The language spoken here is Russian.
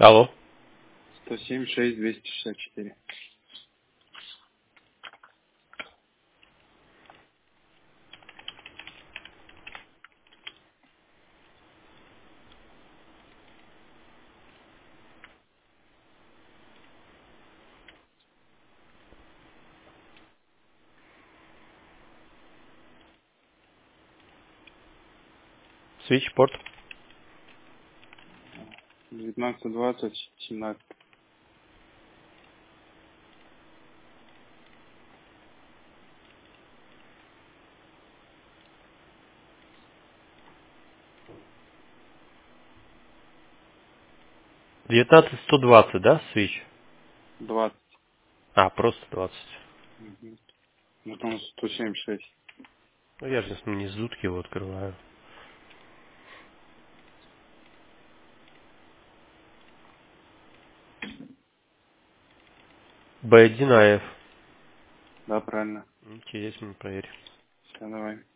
Алло. 107-6-264. Свитчпорт. 19-20-17. Девятнадцать сто двадцать, да, свич? 20. А, просто 20. Угу. Вот он 176. Ну, я же не с дудки его открываю. Б1АФ. Да, правильно. Интересно, проверь. Все, давай.